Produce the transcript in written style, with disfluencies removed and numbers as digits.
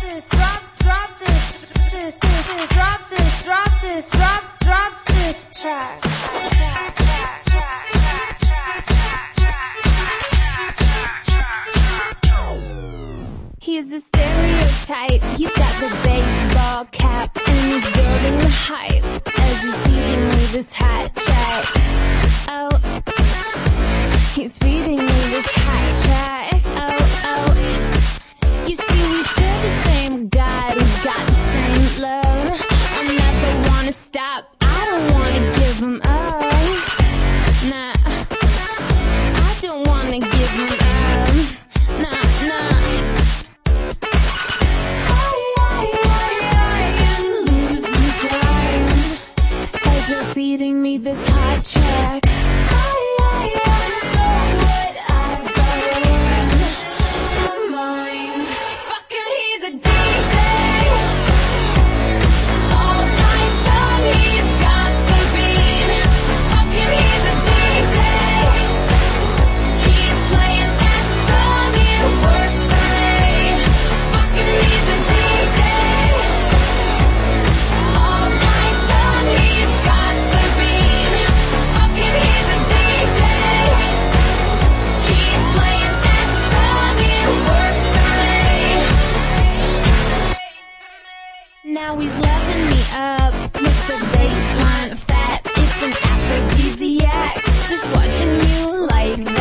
this, drop this track. He's a stereotype, he's got the baseball cap, and he's building the hype as he's feeding me this hot track. Oh, he's feeding me this hot track. Oh, you see we share the same God, we've got the same love. I never wanna stop, I don't wanna give him up. Nah, I don't wanna give him up. Nah. You're feeding me this hot track. I know what I've got on my mind. Fucking he's a DJ. All night long he's got the beat. Fucking he's a DJ. Keep playing that song, it works for me. Fucking he's a DJ. All night long he's got the beat. Fucking he's a DJ. Keep playing that song, it works for me. Now he's loving me up with the baseline fat. It's an aphrodisiac. Just watching you like